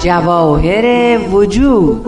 جواهر وجود.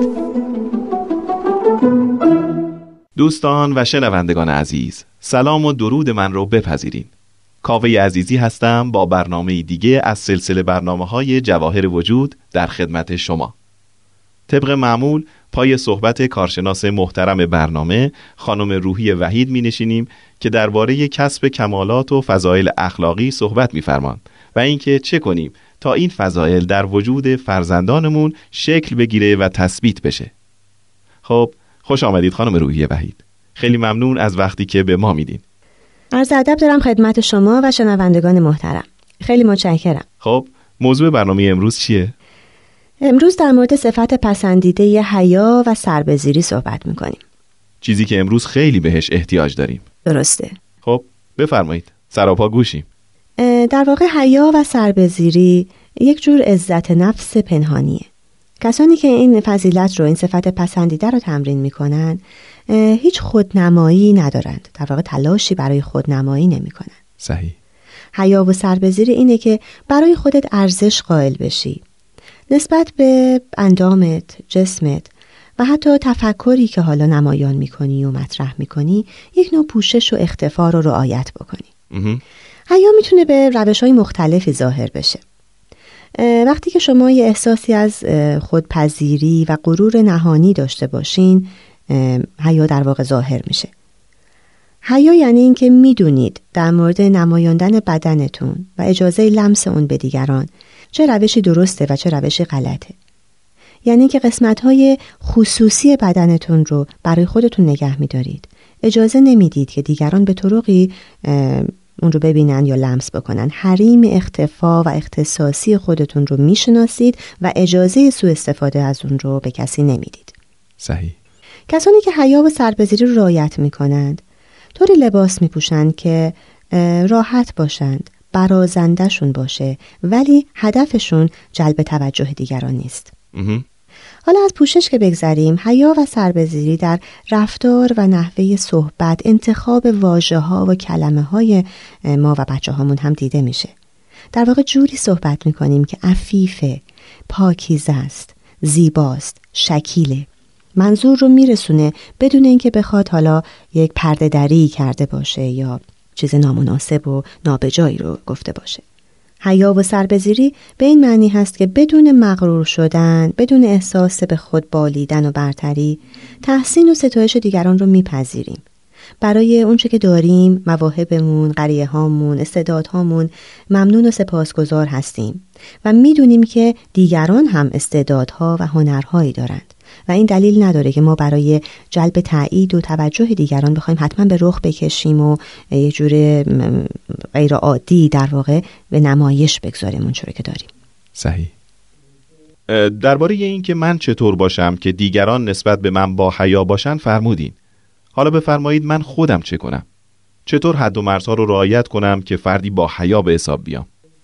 دوستان و شنوندگان عزیز، سلام و درود من رو بپذیرین. کاوه عزیزی هستم با برنامه دیگه از سلسله برنامه‌های جواهر وجود در خدمت شما. طبق معمول پای صحبت کارشناس محترم برنامه خانم روحی وحید می نشینیم که درباره کسب کمالات و فضایل اخلاقی صحبت می فرمان و اینکه چه کنیم تا این فضایل در وجود فرزندانمون شکل بگیره و تثبیت بشه. خب خوش آمدید خانم روحی وحید. خیلی ممنون از وقتی که به ما میدین. عرض ادب دارم خدمت شما و شنوندگان محترم. خیلی متشکرم. خب موضوع برنامه امروز چیه؟ امروز در مورد صفت پسندیده حیا و سربزیری صحبت میکنیم. چیزی که امروز خیلی بهش احتیاج داریم. درسته. خب بفرمایید، سراپا گوشیم. در واقع حیا و سربزیری یک جور عزت نفس پنهانیه. کسانی که این فضیلت رو، این صفت پسندیده رو تمرین میکنن هیچ خودنمایی ندارند. در واقع تلاشی برای خودنمایی نمیکنن. صحیح. حیا و سربزیری اینه که برای خودت ارزش قائل بشی نسبت به اندامت، جسمت و حتی تفکری که حالا نمایان میکنی و مطرح میکنی یک نوع پوشش و اختفا رو رعایت بکنی. حیا میتونه به روش‌های مختلفی ظاهر بشه. وقتی که شما یه احساسی از خودپذیری و غرور نهانی داشته باشین، حیا در واقع ظاهر میشه. حیا یعنی این که میدونید در مورد نمایاندن بدنتون و اجازه لمس اون به دیگران چه روشی درسته و چه روشی غلطه. یعنی که قسمت‌های خصوصی بدنتون رو برای خودتون نگه می‌دارید. اجازه نمیدید که دیگران به طرقی اون رو ببینن یا لمس بکنن. حریم اختفا و اختصاصی خودتون رو میشناسید و اجازه سوء استفاده از اون رو به کسی نمیدید. صحیح. کسانی که حیا و سربزیری رو رعایت میکنند طوری لباس میپوشند که راحت باشند، برازنده‌شون باشه، ولی هدفشون جلب توجه دیگران نیست. حالا از پوشش که بگذریم، حیا و سربزیری در رفتار و نحوه صحبت، انتخاب واژه‌ها و کلمه‌های ما و بچه‌هامون هم دیده میشه. در واقع جوری صحبت میکنیم که عفیفه، پاکیزه است، زیباست، شکیله. منظور رو میرسونه بدون اینکه بخواد حالا یک پرده دری کرده باشه یا چیز نامناسب و نابجایی رو گفته باشه. حیا و سربزیری به این معنی هست که بدون مغرور شدن، بدون احساس به خود بالیدن و برتری، تحسین و ستایش دیگران رو میپذیریم. برای اونچه که داریم، مواهبمون، قریه هامون، استعدادهامون ممنون و سپاسگزار هستیم و میدونیم که دیگران هم استعدادها و هنرهایی دارند و این دلیل نداره که ما برای جلب تایید و توجه دیگران بخوایم حتما به رخ بکشیم و یه جور غیر عادی در واقع به نمایش بگذاریم اونجوری که داریم. صحیح. درباره این که من چطور باشم که دیگران نسبت به من با حیا باشن فرمودین. حالا بفرمایید من خودم چه کنم؟ چطور حد و مرزها رو رعایت کنم که فردی با حیا به حساب بیام؟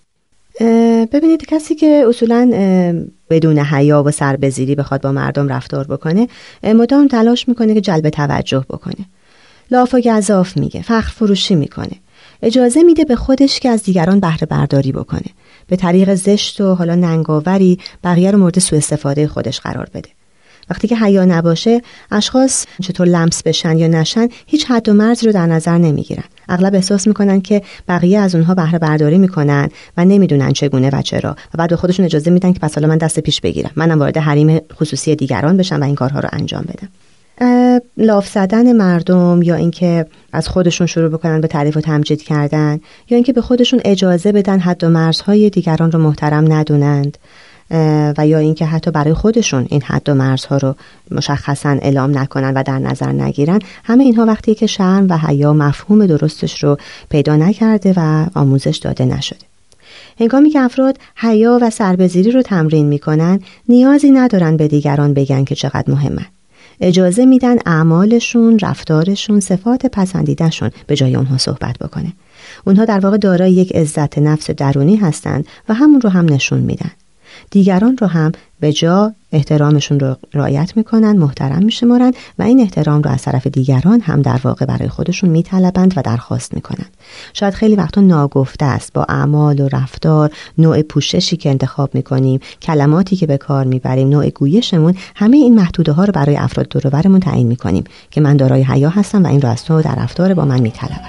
ببینید، کسی که اصولاً بدون حیا و سربزیری بخواد با مردم رفتار بکنه، مدام تلاش میکنه که جلب توجه بکنه. لاف و گزاف میگه، فخر فروشی میکنه. اجازه میده به خودش که از دیگران بهره برداری بکنه. به طریق زشت و حالا ننگاوری بقیه رو مورد سوء استفاده خودش قرار بده. وقتی که حیا نباشه، اشخاص چطور لمس بشن یا نشن هیچ حد و مرز رو در نظر نمیگیرن. اغلب احساس میکنن که بقیه از اونها بهره برداری میکنن و نمیدونن چگونه و چرا و بعد به خودشون اجازه میدن که پس حالا من دست پیش بگیرم، منم وارد حریم خصوصی دیگران بشم و این کارها رو انجام بدم. لاف زدن مردم یا اینکه از خودشون شروع بکنن به تعریف و تمجید کردن یا اینکه به خودشون اجازه بدن حد و مرزهای دیگران رو محترم ندونند و یا اینکه حتی برای خودشون این حد و مرزها رو مشخصا اعلام نکنن و در نظر نگیرن، همه اینها وقتی که شرم و حیا مفهوم درستش رو پیدا نکرده و آموزش داده نشده. هنگامی که افراد حیا و سربزیری رو تمرین میکنن، نیازی ندارن به دیگران بگن که چقدر مهمن. اجازه میدن اعمالشون، رفتارشون، صفات پسندیدهشون به جای اونها صحبت بکنه. اونها در واقع دارای یک عزت نفس درونی هستند و همون رو هم نشون میدن. دیگران رو هم به جا احترامشون رو رعایت میکنن، محترم میشمارن و این احترام رو از طرف دیگران هم در واقع برای خودشون میطلبند و درخواست میکنن. شاید خیلی وقتا ناگفته است، با اعمال و رفتار، نوع پوششی که انتخاب میکنیم، کلماتی که به کار میبریم، نوع گویشمون، همه این محدوده ها رو برای افراد دور و برمون تعیین میکنیم که من دارای حیا هستم و این رو از تو در رفتار با من میطلبم.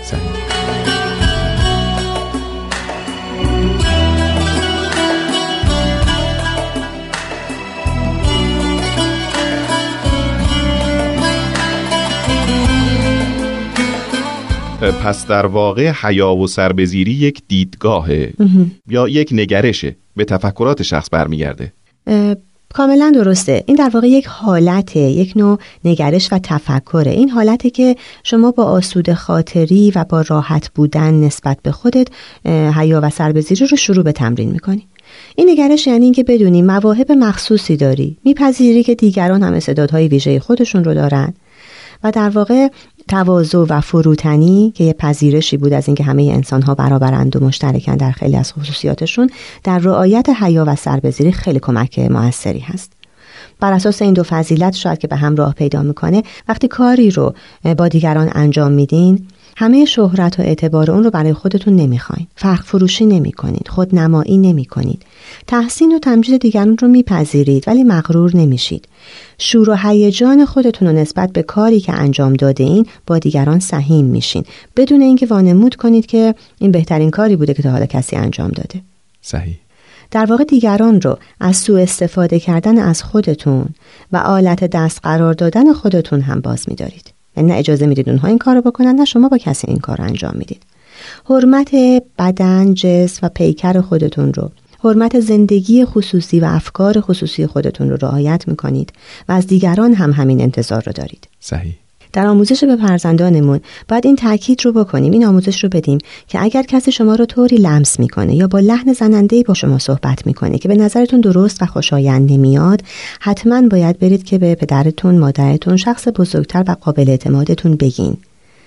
پس در واقع حیا و سربزیری یک دیدگاهه یا یک نگرشه، به تفکرات شخص برمیگرده. کاملا درسته. این در واقع یک حالته، یک نوع نگرش و تفکره. این حالته که شما با آسوده خاطری و با راحت بودن نسبت به خودت حیا و سربزیری رو شروع به تمرین میکنی. این نگرش یعنی اینکه بدونی مواهب مخصوصی داری، میپذیری که دیگران هم استعدادهای ویژه خودشون رو دارن و در واقع تواضع و فروتنی که یه پذیرشی بود از اینکه همه انسان‌ها برابرند و مشترکن در خیلی از خصوصیاتشون، در رعایت حیا و سربزیری خیلی کمک موثری هست. بر اساس این دو فضیلت شاید که به هم راه پیدا میکنه، وقتی کاری رو با دیگران انجام میدین، همه شهرت و اعتبار اون رو برای خودتون نمیخواین، فرق فروشی نمیکنید، خودنمایی نمیکنید، تحسین و تمجید دیگران رو میپذیرید ولی مغرور نمیشید. شور و هیجان خودتون رو نسبت به کاری که انجام داده این با دیگران سهیم میشین، بدون اینکه وانمود کنید که این بهترین کاری بوده که تا حالا کسی انجام داده. صحیح. در واقع دیگران رو از سوء استفاده کردن از خودتون و آلت دست قرار دادن خودتون هم باز می‌دارید. یعنی نه اجازه میدید اونها این کارو بکنن، نه شما با کسی این کارو انجام میدید. حرمت بدن، جسم و پیکر خودتون رو، حرمت زندگی خصوصی و افکار خصوصی خودتون رو رعایت میکنید و از دیگران هم همین انتظار رو دارید. صحیح. در آموزش به فرزندانمون باید این تاکید رو بکنیم، این آموزش رو بدیم که اگر کسی شما رو طوری لمس میکنه یا با لحن زننده‌ای با شما صحبت میکنه که به نظرتون درست و خوشایند نمیاد، حتما باید برید که به پدرتون، مادرتون، شخص بزرگتر و قابل اعتمادتون بگین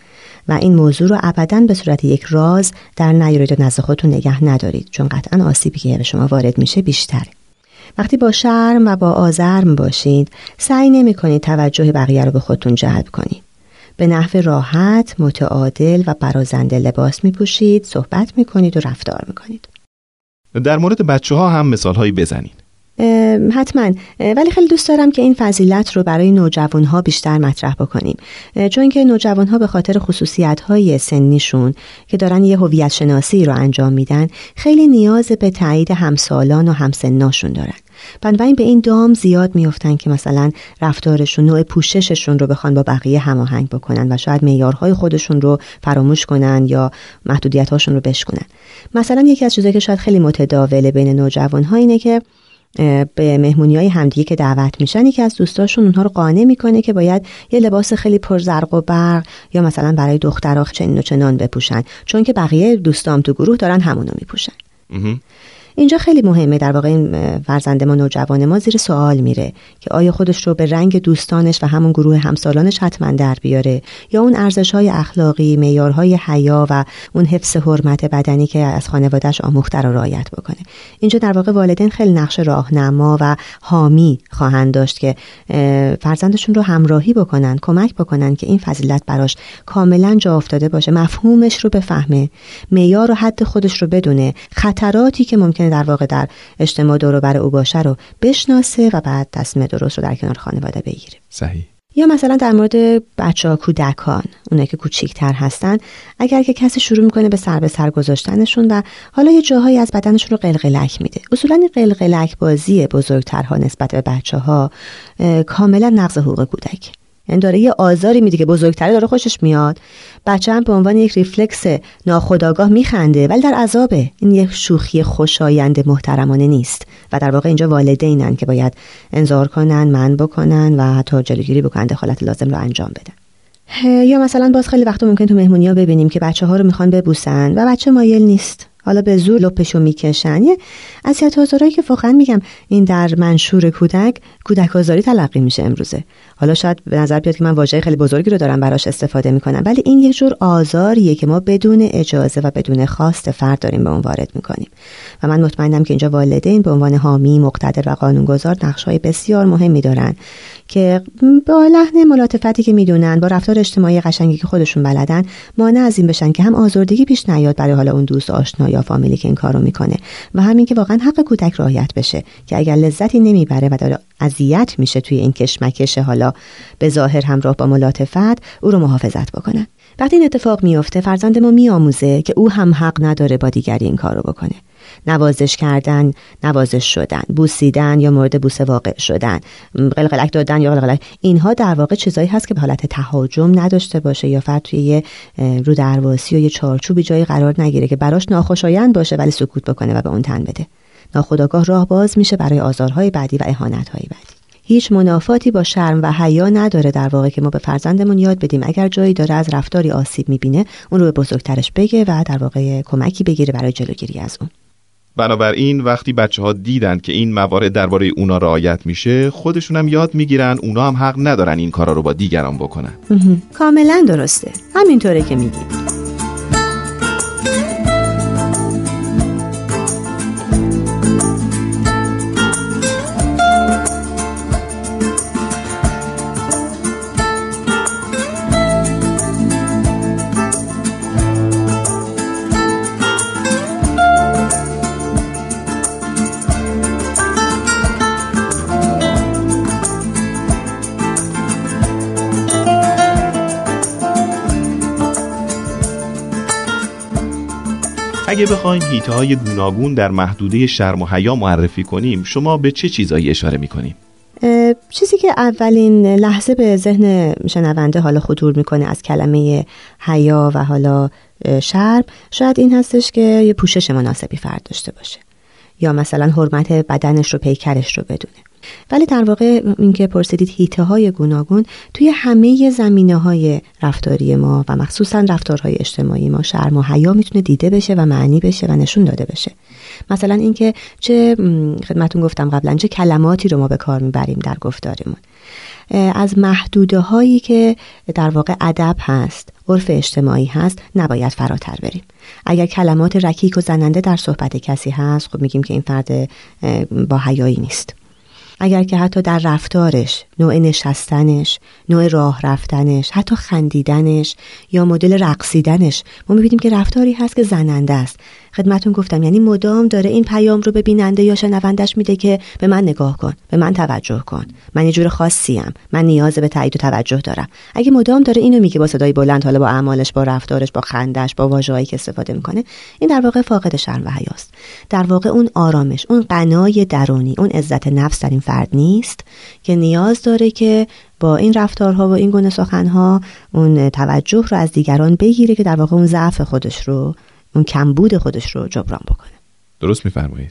و این موضوع رو ابداً به صورت یک راز در نیارید و نزد خودتون نگه ندارید، چون قطعاً آسیبی که به شما وارد میشه بیشتره. وقتی با شرم و با آزرم باشید، سعی نمی کنید توجه بقیه رو به خودتون جلب کنید. به نحو راحت، متعادل و برازنده لباس می پوشید، صحبت می کنید و رفتار می کنید. در مورد بچه ها هم مثال هایی بزنید. حتما، ولی خیلی دوست دارم که این فضیلت رو برای نوجوان ها بیشتر مطرح بکنیم، چون که نوجوان ها به خاطر خصوصیت های سنیشون که دارن یه هویت شناسی رو انجام میدن، خیلی نیاز به تایید همسالان و همسناشون دارن. بنابراین به این دام زیاد میافتن که مثلا رفتارشون، نوع پوشششون رو بخوان با بقیه هماهنگ بکنن و شاید معیارهای خودشون رو فراموش کنن یا محدودیت‌هاشون رو بشکنن. مثلا یکی از چیزایی که شاید خیلی متداوله بین نوجوان‌ها اینه که به مهمونی‌های همدیگه که دعوت میشن، یکی از دوستاشون اونها رو قانع میکنه که باید یه لباس خیلی پرزرق و برق یا مثلا برای دخترها چنین و چنان بپوشن، چون که بقیه دوستام تو گروه دارن همونو میپوشن. اینجا خیلی مهمه، در واقع این فرزند ما، نوجوان ما زیر سوال میره که آیا خودش رو به رنگ دوستانش و همون گروه همسالانش حتما در بیاره یا اون ارزش‌های اخلاقی، معیارهای حیا و اون حفظ حرمت بدنی که از خانواده‌اش آموخته رو رعایت بکنه. اینجا در واقع والدین خیلی نقش راهنما و حامی خواهند داشت که فرزندشون رو همراهی بکنن، کمک بکنن که این فضیلت براش کاملا جا افتاده باشه، مفهومش رو بفهمه، معیار و حد خودش رو بدونه، خطراتی که ممکنه در واقع در اجتماع دور و بر او باشه رو بشناسه و بعد تصمیم درست رو در کنار خانواده بگیره. صحیح. یا مثلا در مورد بچه‌ها، کودکان، اونایی که کوچیک‌تر هستن، اگر که کسی شروع میکنه به سر گذاشتنشون و حالا یه جاهایی از بدنشون رو قلقلک میده، اصولا این قلقلک بازی بزرگترها نسبت به بچه‌ها کاملا نقض حقوق کودک، یعنی داره یه آزاری میده که بزرگتره داره خوشش میاد، بچه هم به عنوان یک ریفلکس ناخودآگاه میخنده ولی در عذابه. این یک شوخی خوشایند محترمانه نیست و در واقع اینجا والدینن که باید انذار کنن، منع بکنن و حتی جلوگیری بکنن، دخالت لازم رو انجام بدن. یا مثلا باز خیلی وقتا ممکن تو مهمونی‌ها ببینیم که بچه‌ها رو میخوان ببوسن و بچه مایل نیست. حالا به زور لپشو میکشن. یه اذیت آزارایی که واقعا میگم این در منشور کودک آزاری تلقی میشه امروزه. حالا شاید به نظر بیاد که من واژه خیلی بزرگی رو دارم براش استفاده میکنم، ولی این یک جور آزاریه که ما بدون اجازه و بدون خواست فرد داریم به اون وارد میکنیم و من مطمئنم که اینجا والدین به عنوان حامی، مقتدر و قانونگذار نقش‌های بسیار مهمی دارن که با لحن ملاطفتی که میدونن، با رفتار اجتماعی قشنگی که خودشون بلدن، مانع از این بشن که هم آزردگی پیش نیاد برای حالا اون دوست، آشنا یا فامیلی که این کارو میکنه و همین که واقعا حق کودک رعایت بشه که اگر لذتی نمیبره و داره اذیت میشه توی این کشمکش حالا به ظاهر همراه با ملاطفت، او رو محافظت بکنن. وقتی این اتفاق میفته فرزند ما میآموزه که او هم حق نداره با دیگری این کارو بکنه. نوازش کردن، نوازش شدن، بوسیدن یا مورد بوسه واقع شدن، قلقلک دادن یا قلقلک، اینها در واقع چیزایی هست که به حالت تهاجم نداشته باشه یا فرد توی یه رو درواسی و یه چارچوبی جایی قرار نگیره که براش ناخوشایند باشه ولی سکوت بکنه و به اون تن بده. ناخودآگاه راه باز میشه برای آزارهای بعدی و اهانت‌های بعدی. هیچ منافاتی با شرم و حیا نداره در واقع که ما به فرزندمون یاد بدیم اگر جایی داره از رفتاری آسیب میبینه اون رو به بزرگترش بگه و در واقع کمکی بگیره برای جلوگیری از اون. بنابراین وقتی بچه‌ها دیدن که این موارد درباره اونا رعایت میشه، خودشون هم یاد میگیرن اونا هم حق ندارن این کارا رو با دیگران بکنن. کاملا درسته، همینطوره که میگید. اگه بخوایم حیطه‌های گوناگون در محدوده شرم و حیا معرفی کنیم، شما به چه چیزایی اشاره می‌کنیم؟ چیزی که اولین لحظه به ذهن شنونده حالا خطور میکنه از کلمه حیا و حالا شرم شاید این هستش که یه پوشش مناسبی فرد داشته باشه یا مثلا حرمت بدنش رو، پیکرش رو بدونه. ولی در واقع این که پرسیدید حیطه‌های گوناگون توی همه زمینه‌های رفتاری ما و مخصوصا رفتارهای اجتماعی ما شرم و حیا میتونه دیده بشه و معنی بشه و نشون داده بشه. مثلا اینکه چه خدمتون گفتم قبلا چه کلماتی رو ما به کار میبریم در گفتارمون، از محدوده هایی که در واقع ادب هست، عرف اجتماعی هست، نباید فراتر بریم. اگر کلمات رکیک و زننده در صحبت کسی هست، خب میگیم که این فرد با حیایی نیست. اگر که حتی در رفتارش، نوع نشستنش، نوع راه رفتنش، حتی خندیدنش یا مدل رقصیدنش ما می‌بینیم که رفتاری هست که زننده است. خدمتون گفتم یعنی مدام داره این پیام رو به بیننده یا شنوندش میده که به من نگاه کن، به من توجه کن، من یه جور خاصیم، من نیاز به تایید و توجه دارم. اگه مدام داره اینو میگه با صدای بلند، حالا با اعمالش، با رفتارش، با خندش، با واژه‌هایی که استفاده میکنه، این در واقع فاقد شرم و حیاست. در واقع اون آرامش، اون قنای درونی، اون عزت نفس در این فرد نیست که نیاز داره که با این رفتارها و این گونه سخنها اون توجه رو از دیگران بگیره که در واقع اون ضعف خودش رو، اون کمبود خودش رو جبران بکنه. درست میفرمایید.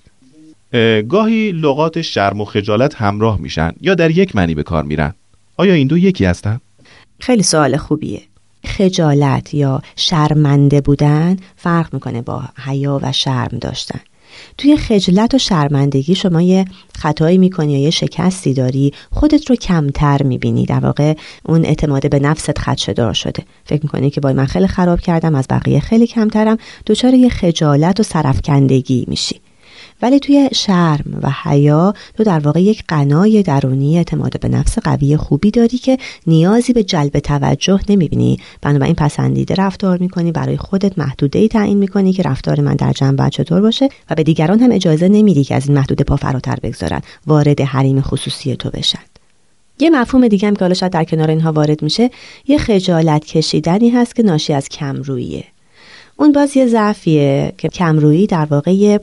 گاهی لغات شرم و خجالت همراه میشن یا در یک معنی به کار میرن. آیا این دو یکی هستن؟ خیلی سوال خوبیه. خجالت یا شرمنده بودن فرق میکنه با حیا و شرم داشتن. توی خجلت و شرمندگی شما یه خطایی میکنی یا یه شکستی داری، خودت رو کمتر میبینی، در واقع اون اعتماد به نفست خدشه‌دار شده، فکر میکنی که من خیلی خراب کردم، از بقیه خیلی کمترم، دچار یه خجالت و سرافکندگی میشی. ولی توی شرم و حیا تو در واقع یک قنای درونی، اعتماد به نفس قوی خوبی داری که نیازی به جلب توجه نمیبینی، بنابراین پسندیده رفتار میکنی، برای خودت محدوده‌ای تعیین میکنی که رفتار من در جمع باید چطور باشه و به دیگران هم اجازه نمیدی که از این محدوده پا فراتر بگذارن، وارد حریم خصوصی تو بشن. یه مفهوم دیگه هم که حالا شاید در کنار اینها وارد میشه، یه خجالت کشیدنی هست که ناشی از کمروییه. اون باز یه ضعفیه که کمرویی در واقع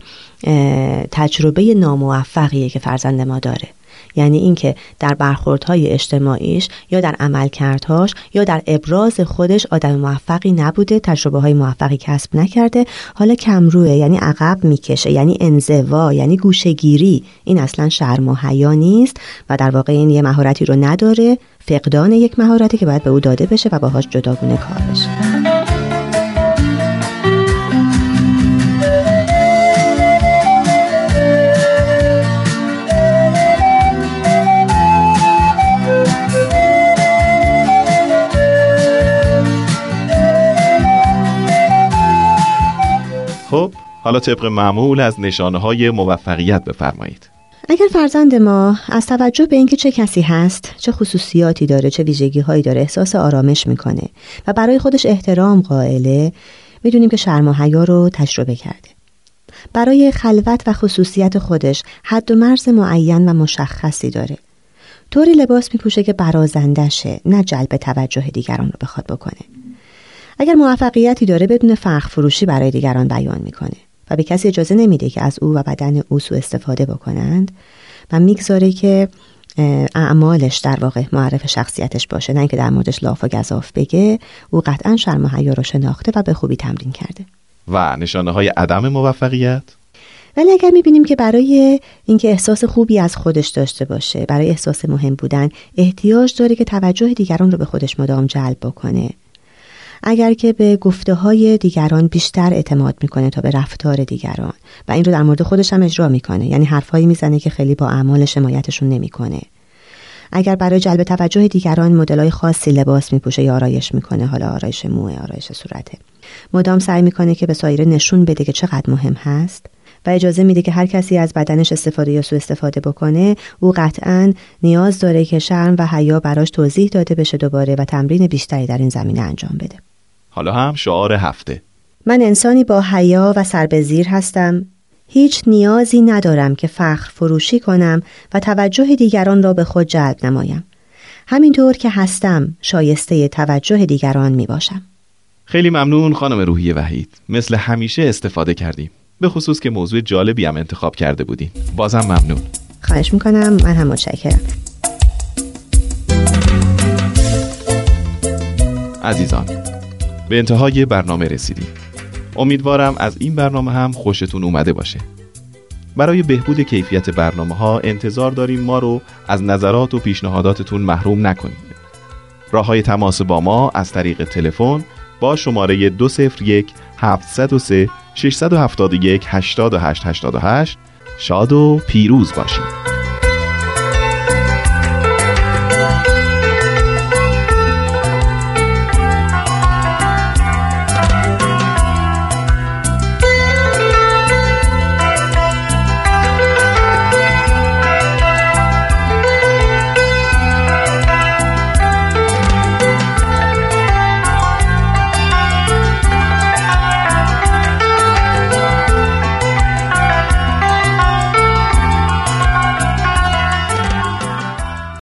تجربه ناموفقیه که فرزند ما داره. یعنی اینکه در برخوردهای اجتماعیش یا در عملکردهاش یا در ابراز خودش آدم موفقی نبوده، تجربه‌های موفقی کسب نکرده، حالا کمروه، یعنی عقب میکشه، یعنی انزوا، یعنی گوشه‌گیری. این اصلا شرم و حیا نیست و در واقع این یه مهارتی رو نداره، فقدان یک مهارتی که باید به او داده بشه و باهاش جداگونه کار بشه. حالا طبق معمول از نشانه‌های موفقیت بفرمایید. اگر فرزند ما از توجه به اینکه چه کسی هست، چه خصوصیاتی داره، چه ویژگی‌هایی داره احساس آرامش میکنه و برای خودش احترام قائله، میدونیم که شرم و حیا رو تجربه کرده. برای خلوت و خصوصیت خودش حد و مرز معین و مشخصی داره. طوری لباس میپوشه که برازندشه، نه جلب توجه دیگران رو بخواد بکنه. اگر موفقیتی داره بدون فخر فروشی برای دیگران بیان میکنه و به کسی اجازه نمیده که از او و بدن او سوء استفاده بکنند و میگذاره که اعمالش در واقع معرف شخصیتش باشه، نه اینکه در موردش لاف و گزاف بگه، او قطعا شرم و حیا رو شناخته و به خوبی تمرین کرده. و نشانه‌های عدم موفقیت؟ ولی اگر میبینیم که برای اینکه احساس خوبی از خودش داشته باشه، برای احساس مهم بودن احتیاج داره که توجه دیگران رو به خودش مدام جلب بکنه، اگر که به گفته‌های دیگران بیشتر اعتماد میکنه تا به رفتار دیگران و این رو در مورد خودش هم اجرا میکنه، یعنی حرفایی میزنه که خیلی با اعمالش حمایتشون نمیکنه، اگر برای جلب توجه دیگران مدل‌های خاصی لباس میپوشه یا آرایش میکنه، حالا آرایش موه، آرایش صورته، مدام سعی میکنه که به سایر نشون بده که چقدر مهم هست و اجازه میده که هر کسی از بدنش استفاده یا سوء استفاده بکنه، او قطعاً نیاز داره که شرم و حیا براش توضیح داده بشه دوباره و تمرین بیشتری در این زمینه انجام بده. حالا هم شعار هفته: من انسانی با حیا و سر به زیر هستم، هیچ نیازی ندارم که فخر فروشی کنم و توجه دیگران را به خود جلب نمایم. همینطور که هستم شایسته توجه دیگران می باشم. خیلی ممنون خانم روحیه وحید، مثل همیشه استفاده کردیم، به خصوص که موضوع جالبی هم انتخاب کرده بودین. بازم ممنون. خواهش میکنم، من هم متشکرم. عزیزان، به انتهای برنامه رسیدیم. امیدوارم از این برنامه هم خوشتون اومده باشه. برای بهبود کیفیت برنامه‌ها انتظار داریم ما رو از نظرات و پیشنهاداتتون محروم نکنید. راه‌های تماس با ما از طریق تلفن با شماره 201 703 671 8888. شاد و پیروز باشید.